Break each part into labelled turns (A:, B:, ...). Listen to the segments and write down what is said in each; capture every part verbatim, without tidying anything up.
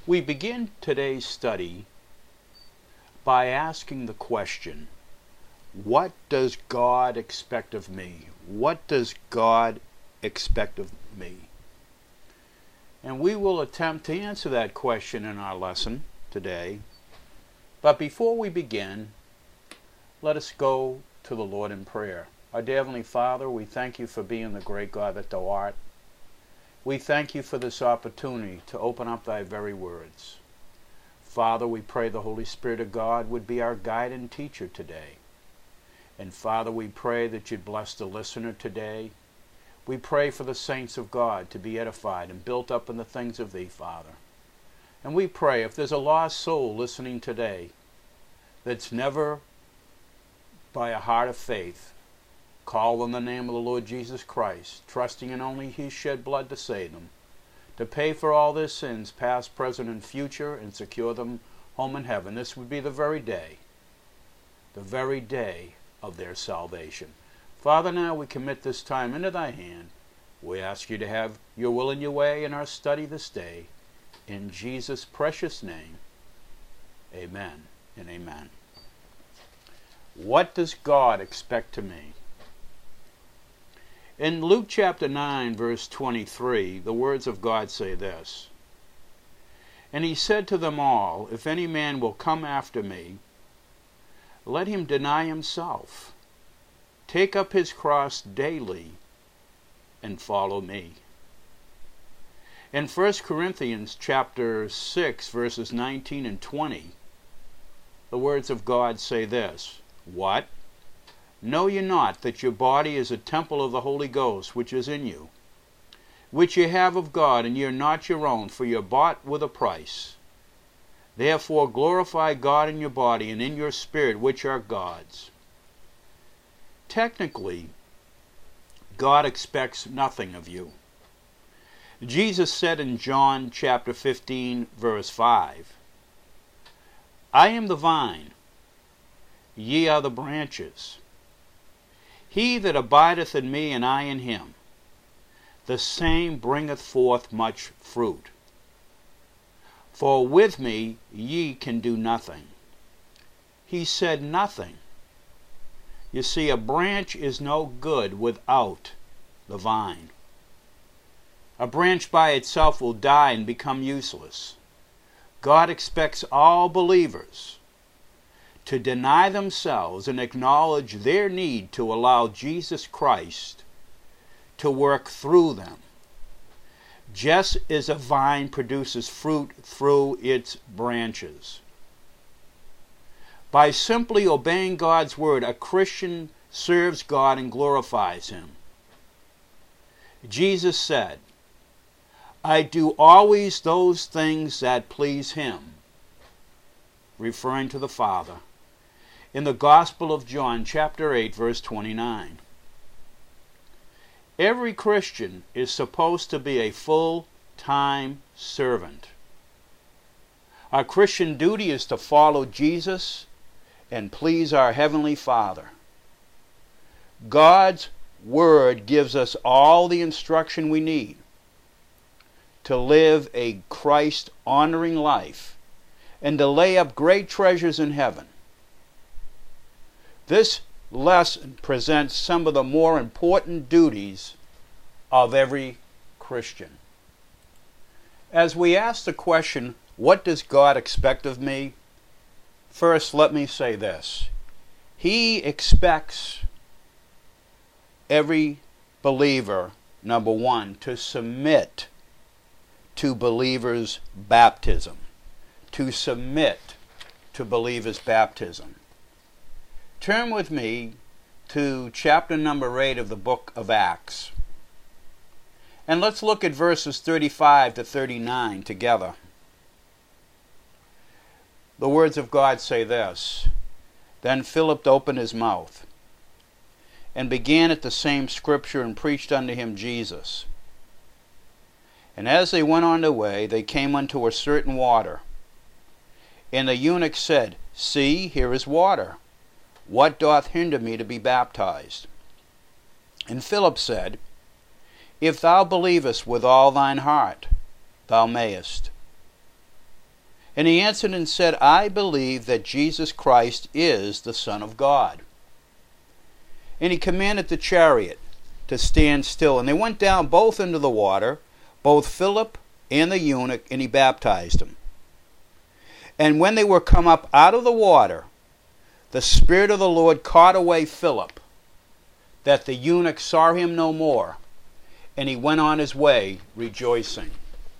A: We begin today's study by asking the question, what does God expect of me? What does God expect of me? And we will attempt to answer that question in our lesson today. But before we begin, let us go to the Lord in prayer. Our dear Heavenly Father, we thank you for being the great God that thou art. We thank you for this opportunity to open up thy very words. Father, we pray the Holy Spirit of God would be our guide and teacher today. And Father, we pray that you'd bless the listener today. We pray for the saints of God to be edified and built up in the things of thee, Father. And we pray if there's a lost soul listening today that's never, by a heart of faith, called on the name of the Lord Jesus Christ, trusting in only his shed blood to save them, to pay for all their sins, past, present, and future, and secure them home in heaven, this would be the very day, the very day of their salvation. Father, now we commit this time into thy hand. We ask you to have your will and your way in our study this day. In Jesus' precious name, amen and amen. What does God expect of me? In Luke chapter nine, verse twenty-three, the words of God say this, "And he said to them all, If any man will come after me, let him deny himself, take up his cross daily, and follow me." In First Corinthians chapter six, verses nineteen and twenty, the words of God say this, "What? Know ye not that your body is a temple of the Holy Ghost, which is in you, which ye have of God, and ye are not your own, for ye are bought with a price? Therefore glorify God in your body and in your spirit, which are God's." Technically, God expects nothing of you. Jesus said in John chapter fifteen, verse five, "I am the vine, ye are the branches. He that abideth in me, and I in him, the same bringeth forth much fruit. For with me ye can do nothing." He said nothing. You see, a branch is no good without the vine. A branch by itself will die and become useless. God expects all believers to deny themselves and acknowledge their need to allow Jesus Christ to work through them, just as a vine produces fruit through its branches. By simply obeying God's word, a Christian serves God and glorifies him. Jesus said, "I do always those things that please him," referring to the Father, in the Gospel of John, chapter eight, verse twenty-nine. Every Christian is supposed to be a full-time servant. Our Christian duty is to follow Jesus and please our Heavenly Father. God's Word gives us all the instruction we need to live a Christ-honoring life and to lay up great treasures in heaven. This lesson presents some of the more important duties of every Christian. As we ask the question, what does God expect of me? First, let me say this. He expects every believer, number one, to submit to believers' baptism. To submit to believers' baptism. Turn with me to chapter number eight of the book of Acts. And let's look at verses thirty-five to thirty-nine together. The words of God say this, "Then Philip opened his mouth, and began at the same scripture, and preached unto him Jesus. And as they went on their way, they came unto a certain water. And the eunuch said, See, here is water. What doth hinder me to be baptized? And Philip said, If thou believest with all thine heart, thou mayest. And he answered and said, I believe that Jesus Christ is the Son of God. And he commanded the chariot to stand still. And they went down both into the water, both Philip and the eunuch, and he baptized him. And when they were come up out of the water, the Spirit of the Lord caught away Philip, that the eunuch saw him no more, and he went on his way rejoicing.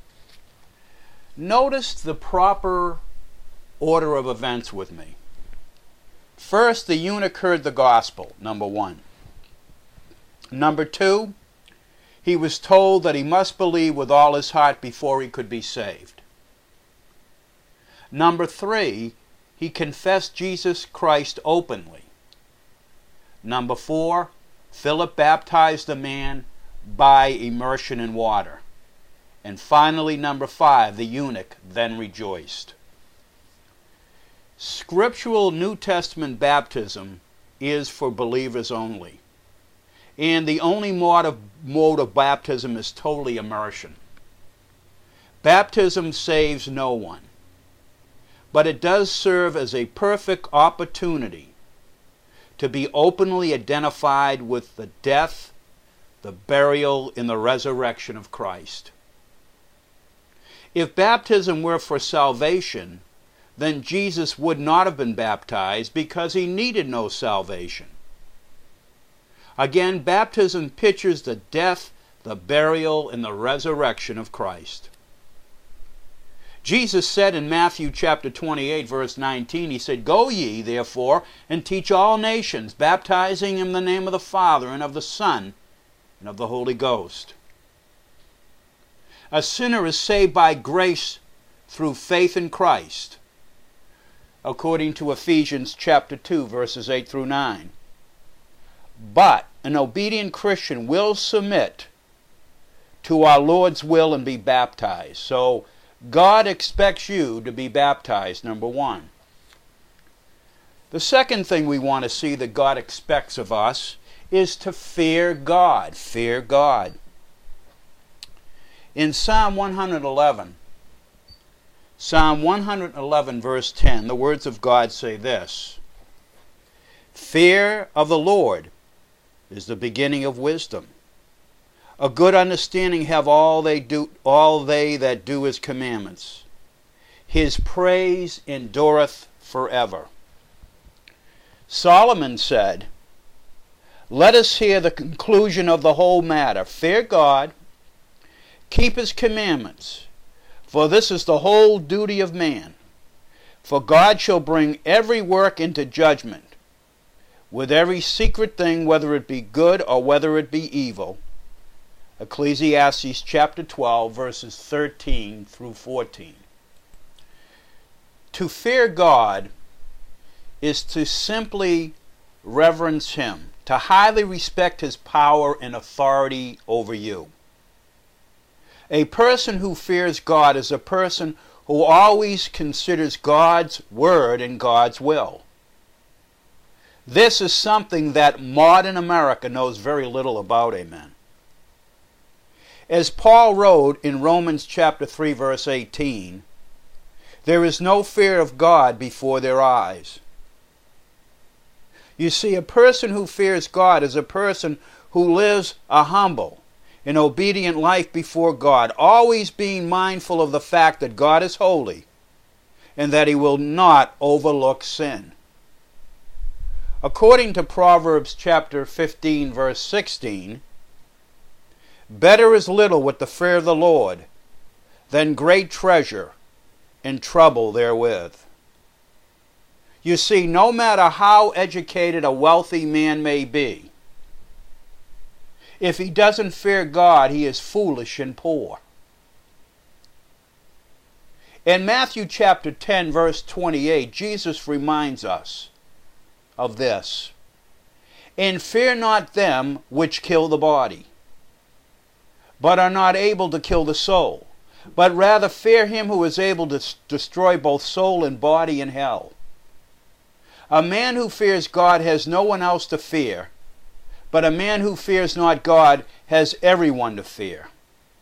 A: Notice the proper order of events with me. First, the eunuch heard the gospel, number one. Number two, he was told that he must believe with all his heart before he could be saved. Number three, he confessed Jesus Christ openly. Number four, Philip baptized the man by immersion in water. And finally, number five, the eunuch then rejoiced. Scriptural New Testament baptism is for believers only. And the only mode of, mode of baptism is totally immersion. Baptism saves no one, but it does serve as a perfect opportunity to be openly identified with the death, the burial, and the resurrection of Christ. If baptism were for salvation, then Jesus would not have been baptized because he needed no salvation. Again, baptism pictures the death, the burial, and the resurrection of Christ. Jesus said in Matthew chapter twenty-eight, verse nineteen, he said, Go ye, therefore, and teach all nations, baptizing in the name of the Father, and of the Son, and of the Holy Ghost. A sinner is saved by grace through faith in Christ, according to Ephesians chapter two, verses eight through nine. But an obedient Christian will submit to our Lord's will and be baptized. So God expects you to be baptized, number one. The second thing we want to see that God expects of us is to fear God. Fear God. In Psalm one eleven, Psalm one eleven, verse ten, the words of God say this: Fear of the Lord is the beginning of wisdom. A good understanding have all they do, all they that do his commandments. His praise endureth forever. Solomon said, Let us hear the conclusion of the whole matter. Fear God, keep his commandments, for this is the whole duty of man. For God shall bring every work into judgment, with every secret thing, whether it be good or whether it be evil. Ecclesiastes chapter twelve, verses thirteen through fourteen. To fear God is to simply reverence him, to highly respect his power and authority over you. A person who fears God is a person who always considers God's word and God's will. This is something that modern America knows very little about, amen. As Paul wrote in Romans chapter three, verse eighteen, there is no fear of God before their eyes. You see, a person who fears God is a person who lives a humble and obedient life before God, always being mindful of the fact that God is holy and that he will not overlook sin. According to Proverbs chapter fifteen, verse sixteen, better is little with the fear of the Lord than great treasure and trouble therewith. You see, no matter how educated a wealthy man may be, if he doesn't fear God, he is foolish and poor. In Matthew chapter ten, verse twenty-eight, Jesus reminds us of this. And fear not them which kill the body, but are not able to kill the soul, but rather fear him who is able to destroy both soul and body in hell. A man who fears God has no one else to fear, but a man who fears not God has everyone to fear.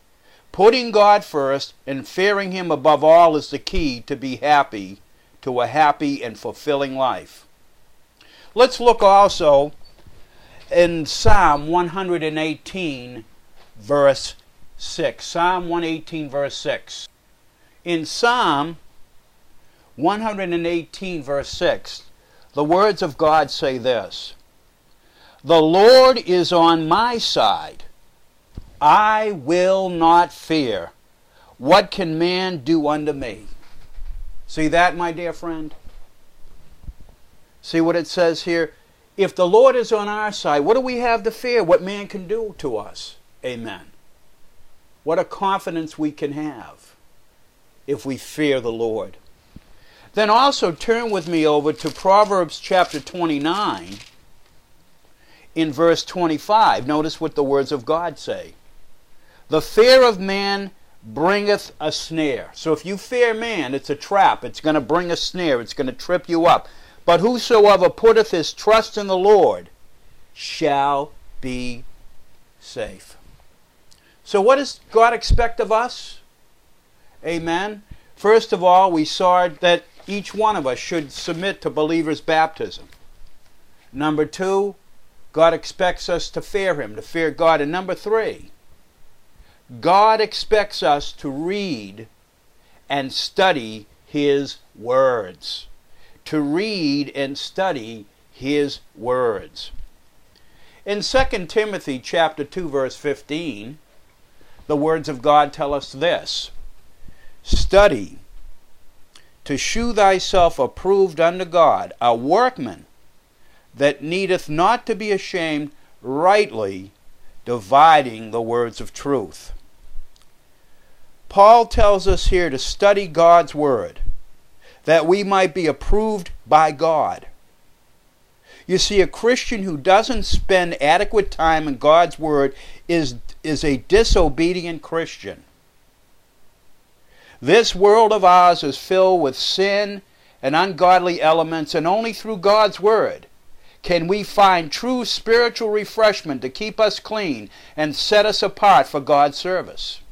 A: Putting God first and fearing Him above all is the key to be happy, to a happy and fulfilling life. Let's look also in Psalm one eighteen, verse six. Psalm one eighteen, verse six. In Psalm one eighteen, verse six, the words of God say this: "The Lord is on my side. I will not fear. What can man do unto me?" See that, my dear friend? See what it says here? If the Lord is on our side, what do we have to fear? What man can do to us? Amen. What a confidence we can have if we fear the Lord. Then also turn with me over to Proverbs chapter twenty-nine in verse twenty-five. Notice what the words of God say. "The fear of man bringeth a snare." So if you fear man, it's a trap. It's going to bring a snare. It's going to trip you up. "But whosoever putteth his trust in the Lord shall be safe." So what does God expect of us? Amen. First of all, we saw that each one of us should submit to believers' baptism. Number two, God expects us to fear Him, to fear God. And number three, God expects us to read and study His words. To read and study His words. In Second Timothy chapter two, verse fifteen, the words of God tell us this: "Study to shew thyself approved unto God, a workman that needeth not to be ashamed, rightly dividing the words of truth." Paul tells us here to study God's Word, that we might be approved by God. You see, a Christian who doesn't spend adequate time in God's Word is, is a disobedient Christian. This world of ours is filled with sin and ungodly elements, and only through God's Word can we find true spiritual refreshment to keep us clean and set us apart for God's service.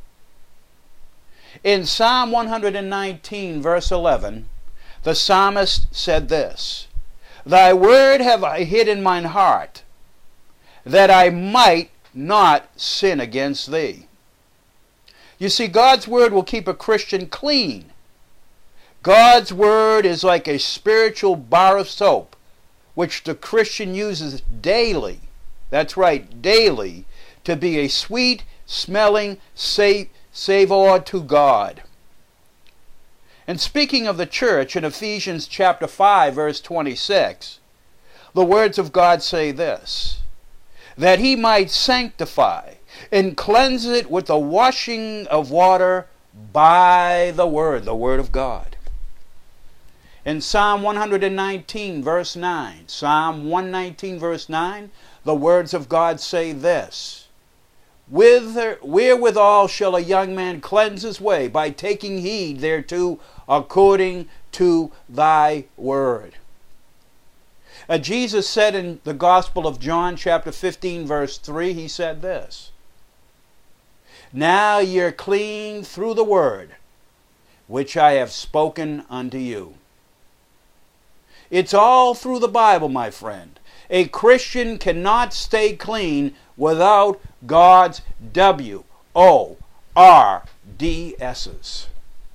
A: In Psalm one nineteen, verse eleven, the psalmist said this: "Thy word have I hid in mine heart, that I might not sin against thee." You see, God's Word will keep a Christian clean. God's Word is like a spiritual bar of soap, which the Christian uses daily, that's right, daily, to be a sweet-smelling savor to God. And speaking of the church, in Ephesians chapter five, verse twenty-six, the words of God say this: "That He might sanctify and cleanse it with the washing of water by the Word," the Word of God. In Psalm one nineteen, verse nine, Psalm one nineteen, verse nine, the words of God say this: "Whither, wherewithal shall a young man cleanse his way? By taking heed thereto according to thy word." Uh, Jesus said in the Gospel of John chapter fifteen, verse three, He said this: "Now you're clean through the word which I have spoken unto you." It's all through the Bible, my friend. A Christian cannot stay clean without God's W O R D S's.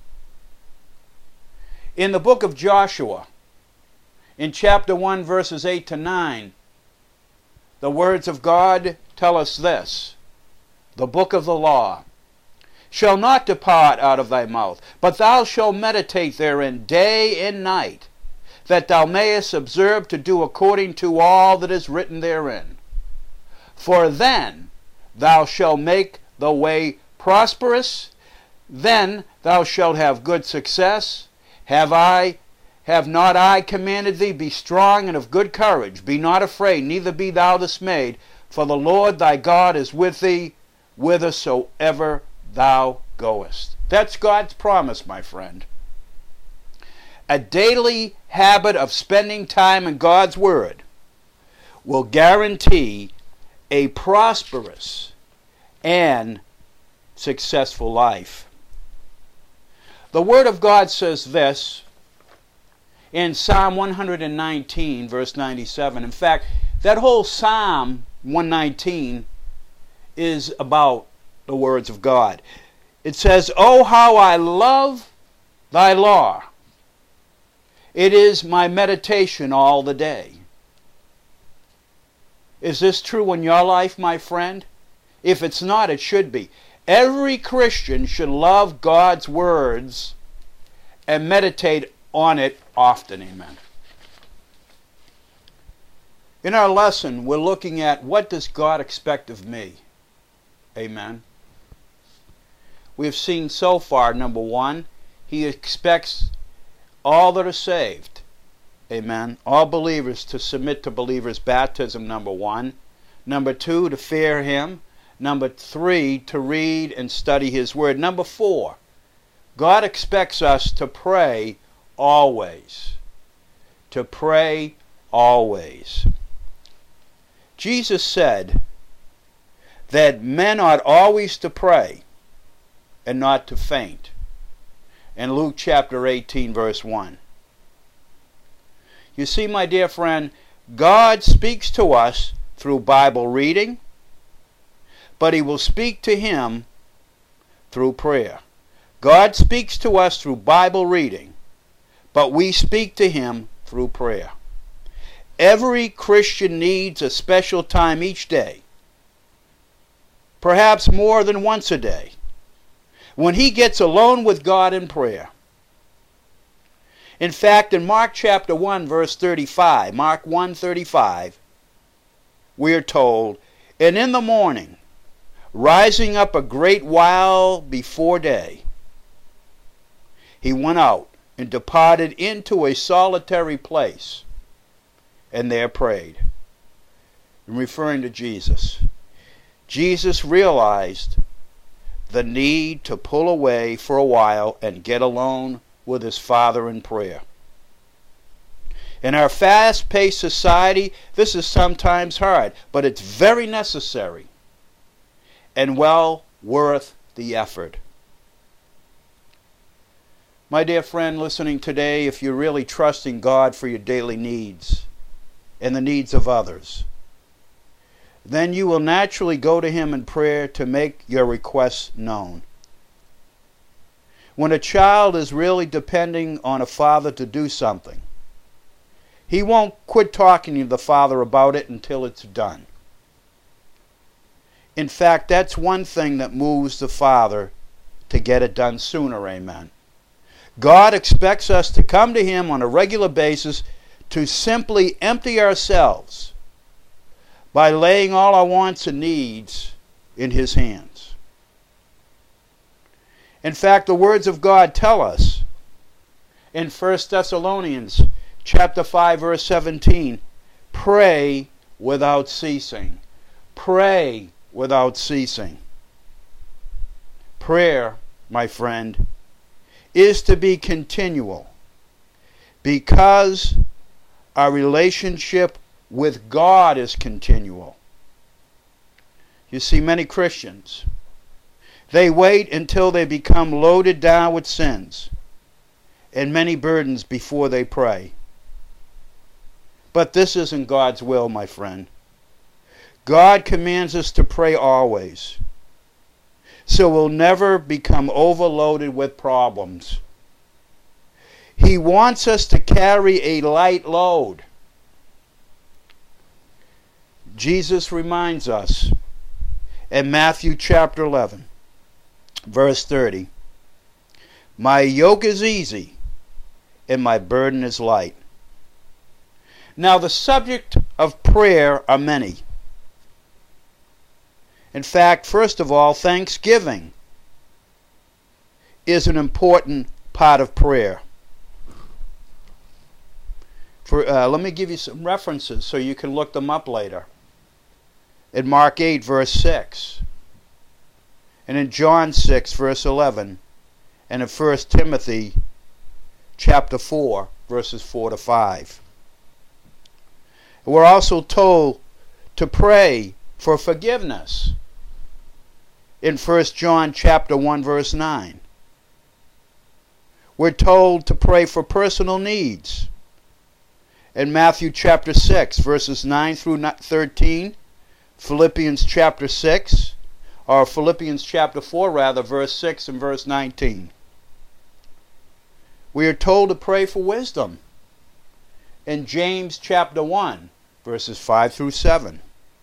A: In the book of Joshua, in chapter one, verses eight to nine, the words of God tell us this: "The book of the law shall not depart out of thy mouth, but thou shalt meditate therein day and night, that thou mayest observe to do according to all that is written therein. For then thou shalt make the way prosperous, then thou shalt have good success. Have I, have not I commanded thee? Be strong and of good courage. Be not afraid, neither be thou dismayed. For the Lord thy God is with thee, whithersoever thou goest." That's God's promise, my friend. A daily habit of spending time in God's Word will guarantee a prosperous and successful life. The Word of God says this in Psalm one nineteen, verse ninety-seven. In fact, that whole Psalm one nineteen is about the words of God. It says, "Oh, how I love thy law. It is my meditation all the day." Is this true in your life, my friend? If it's not, it should be. Every Christian should love God's words and meditate on it often. Amen. In our lesson, we're looking at what does God expect of me? Amen. We've seen so far, number one, He expects all that are saved, amen, all believers to submit to believers' baptism, number one. Number two, to fear Him. Number three, to read and study His Word. Number four, God expects us to pray always. To pray always. Jesus said that men ought always to pray and not to faint. In Luke chapter eighteen, verse one. You see, my dear friend, God speaks to us through Bible reading, but He will speak to him through prayer. God speaks to us through Bible reading, but we speak to Him through prayer. Every Christian needs a special time each day, perhaps more than once a day, when he gets alone with God in prayer. In fact, in Mark chapter one, verse thirty-five, Mark one thirty-five, we are told, "And in the morning, rising up a great while before day, he went out and departed into a solitary place, and there prayed." I'm referring to Jesus. Jesus realized the need to pull away for a while and get alone with His Father in prayer. In our fast-paced society, this is sometimes hard, but it's very necessary and well worth the effort. My dear friend listening today, if you're really trusting God for your daily needs and the needs of others, then you will naturally go to Him in prayer to make your requests known. When a child is really depending on a father to do something, he won't quit talking to the father about it until it's done. In fact, that's one thing that moves the Father to get it done sooner, amen. God expects us to come to Him on a regular basis to simply empty ourselves by laying all our wants and needs in His hands. In fact, the words of God tell us in First Thessalonians chapter five, verse seventeen, pray without ceasing. Pray without ceasing. Prayer, my friend, is to be continual because our relationship with God is continual. You see, many Christians, they wait until they become loaded down with sins and many burdens before they pray. But this isn't God's will, my friend. God commands us to pray always, so we'll never become overloaded with problems. He wants us to carry a light load. Jesus reminds us in Matthew chapter eleven, verse thirty, "My yoke is easy and my burden is light." Now, the subject of prayer are many. In fact, first of all, thanksgiving is an important part of prayer. For, uh, let me give you some references so you can look them up later. In Mark eight, verse six, and in John six, verse eleven, and in First Timothy chapter four, verses four to five. We're also told to pray for forgiveness. in First John chapter one verse nine. We're told to pray for personal needs in Matthew chapter six verses nine through thirteen, Philippians chapter six, or Philippians chapter four rather, verse six and verse nineteen. We are told to pray for wisdom in James chapter one verses five through seven.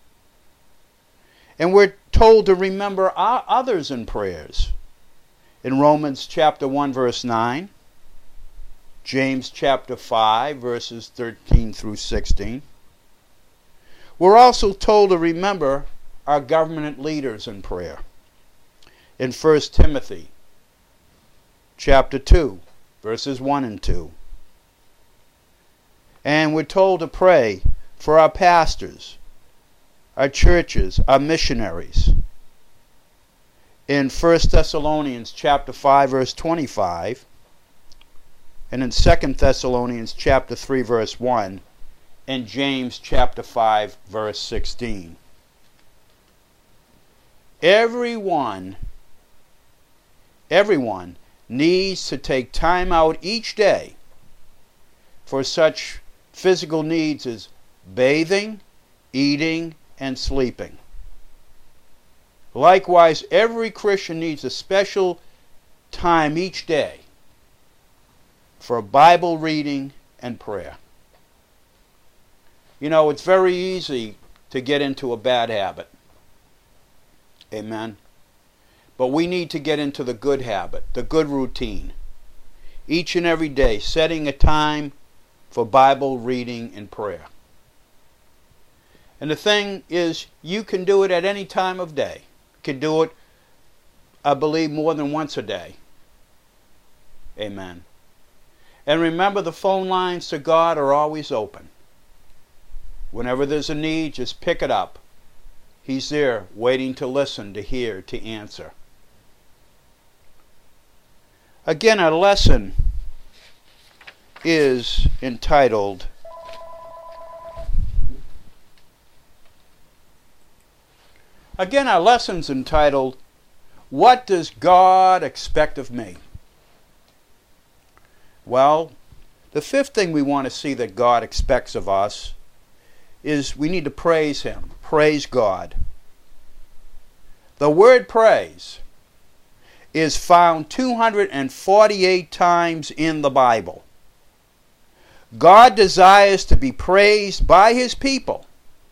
A: And we're told to remember our others in prayers in Romans chapter one verse nine, James chapter five verses thirteen through sixteen. We're also told to remember our government leaders in prayer in First Timothy chapter two verses one and two. And we're told to pray for our pastors, our churches, our missionaries in First Thessalonians chapter five verse twenty-five, and in Second Thessalonians chapter three verse one, and James chapter five verse sixteen. Everyone, everyone needs to take time out each day for such physical needs as bathing, eating, and sleeping. Likewise, every Christian needs a special time each day for Bible reading and prayer. You know, it's very easy to get into a bad habit. Amen. But we need to get into the good habit, the good routine. Each and every day, setting a time for Bible reading and prayer. And the thing is, you can do it at any time of day. You can do it, I believe, more than once a day. Amen. And remember, the phone lines to God are always open. Whenever there's a need, just pick it up. He's there waiting to listen, to hear, to answer. Again, our lesson is entitled Again, our lesson's entitled, What Does God Expect of Me? Well, the fifth thing we want to see that God expects of us is we need to praise Him. Praise God. The word praise is found two hundred forty-eight times in the Bible. God desires to be praised by His people.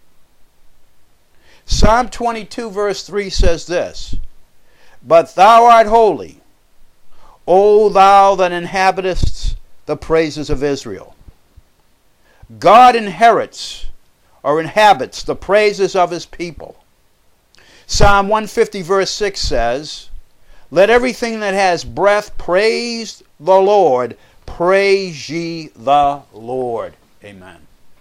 A: Psalm twenty-two verse three says this, But thou art holy, O thou that inhabitest the praises of Israel. God inherits or inhabits the praises of His people. Psalm one fifty verse six says, Let everything that has breath praise the Lord. Praise ye the Lord. Amen.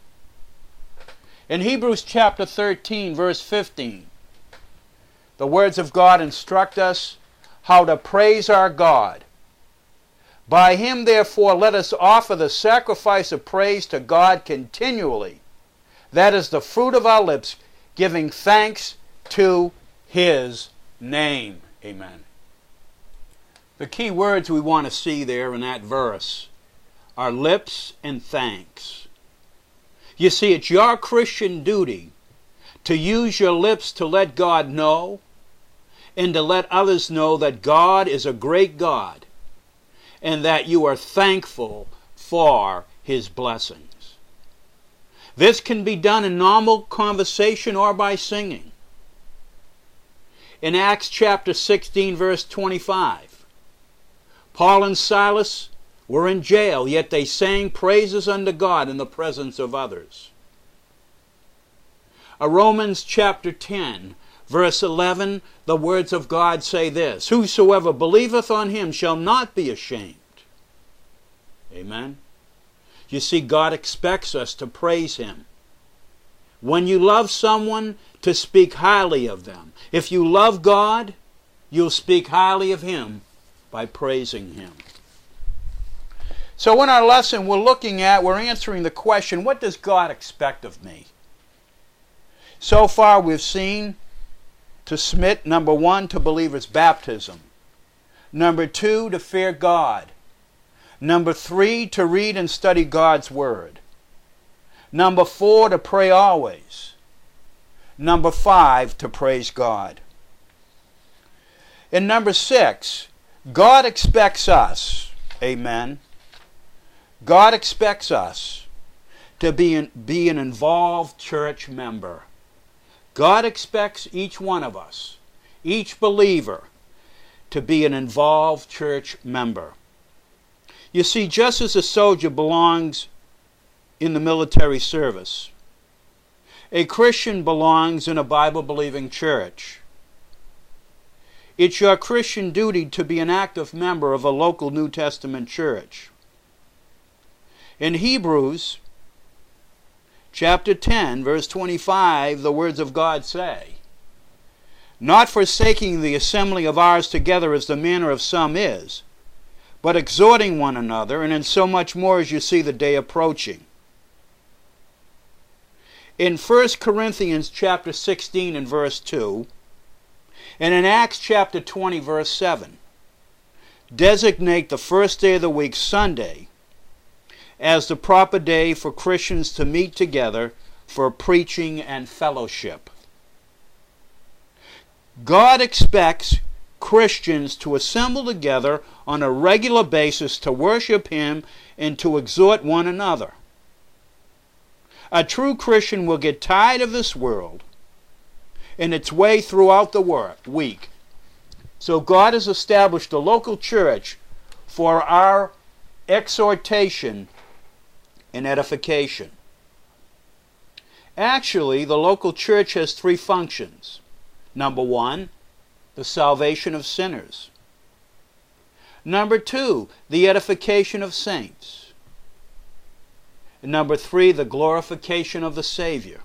A: In Hebrews chapter thirteen verse fifteen, the words of God instruct us how to praise our God. By Him therefore let us offer the sacrifice of praise to God continually. That is the fruit of our lips, giving thanks to His name. Amen. The key words we want to see there in that verse are lips and thanks. You see, it's your Christian duty to use your lips to let God know and to let others know that God is a great God and that you are thankful for His blessings. This can be done in normal conversation or by singing. In Acts chapter sixteen verse twenty-five, Paul and Silas were in jail, yet they sang praises unto God in the presence of others. A Romans chapter ten, verse eleven, the words of God say this, Whosoever believeth on Him shall not be ashamed. Amen. You see, God expects us to praise Him. When you love someone, to speak highly of them. If you love God, you'll speak highly of Him by praising Him. So in our lesson we're looking at, we're answering the question, what does God expect of me? So far we've seen to submit, number one, to believers' baptism. Number two, to fear God. Number three, to read and study God's Word. Number four, to pray always. Number five, to praise God. And number six, God expects us, amen, God expects us to be an, be an involved church member. God expects each one of us, each believer, to be an involved church member. You see, just as a soldier belongs in the military service, a Christian belongs in a Bible-believing church. It's your Christian duty to be an active member of a local New Testament church. In Hebrews chapter ten, verse twenty-five, the words of God say, "Not forsaking the assembly of ours together as the manner of some is, but exhorting one another, and in so much more as you see the day approaching." In First Corinthians chapter sixteen and verse two, and in Acts chapter twenty, verse seven, designate the first day of the week, Sunday, as the proper day for Christians to meet together for preaching and fellowship. God expects Christians to assemble together on a regular basis to worship Him and to exhort one another. A true Christian will get tired of this world and its way throughout the week. So God has established a local church for our exhortation and edification. Actually, the local church has three functions. Number one, the salvation of sinners. Number two, the edification of saints. And number three, the glorification of the Savior.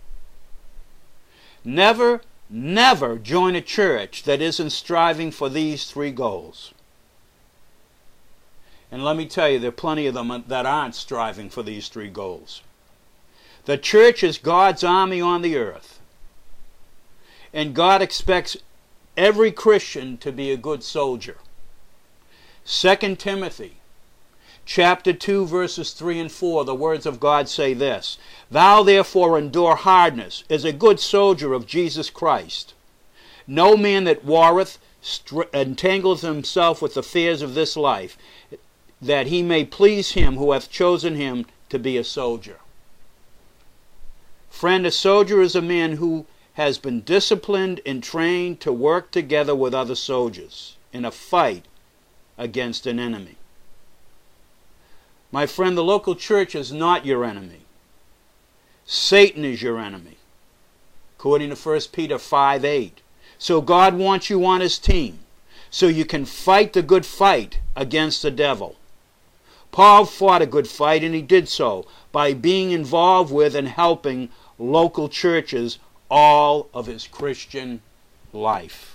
A: Never, never join a church that isn't striving for these three goals. And let me tell you, there are plenty of them that aren't striving for these three goals. The church is God's army on the earth. And God expects every Christian to be a good soldier. Second Timothy chapter two, verses three and four, the words of God say this: "Thou therefore endure hardness as a good soldier of Jesus Christ. No man that warreth entangleth himself with the affairs of this life, that he may please him who hath chosen him to be a soldier." Friend, a soldier is a man who has been disciplined and trained to work together with other soldiers in a fight against an enemy. My friend, the local church is not your enemy. Satan is your enemy, according to First Peter five eight. So God wants you on His team, so you can fight the good fight against the devil. Paul fought a good fight, and he did so by being involved with and helping local churches all of his Christian life.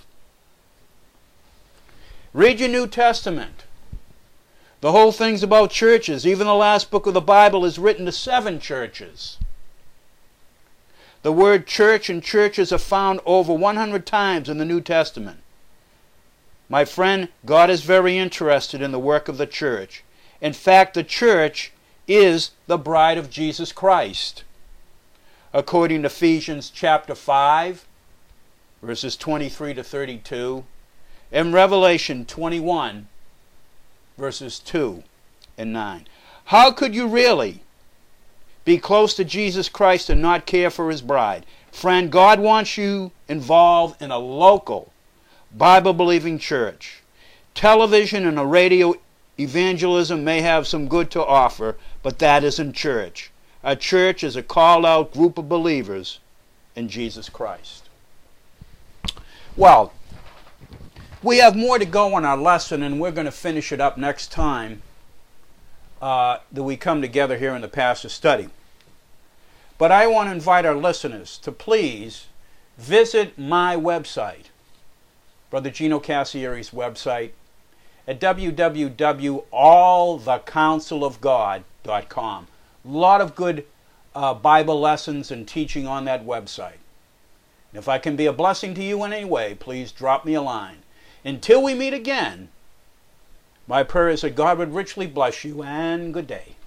A: Read your New Testament. The whole thing's about churches. Even the last book of the Bible is written to seven churches. The word church and churches are found over one hundred times in the New Testament. My friend, God is very interested in the work of the church. In fact, the church is the bride of Jesus Christ. According to Ephesians chapter five, verses twenty-three to thirty-two, and Revelation twenty-one, verses two and nine. How could you really be close to Jesus Christ and not care for His bride? Friend, God wants you involved in a local Bible-believing church. Television and a radio evangelism may have some good to offer, but that isn't church. A church is a called-out group of believers in Jesus Christ. Well, we have more to go in our lesson, and we're going to finish it up next time uh, that we come together here in the Pastor Study. But I want to invite our listeners to please visit my website, Brother Gino Cassieri's website, at w w w dot all the counsel of god dot com. A lot of good uh, Bible lessons and teaching on that website. If I can be a blessing to you in any way, please drop me a line. Until we meet again, my prayer is that God would richly bless you, and good day.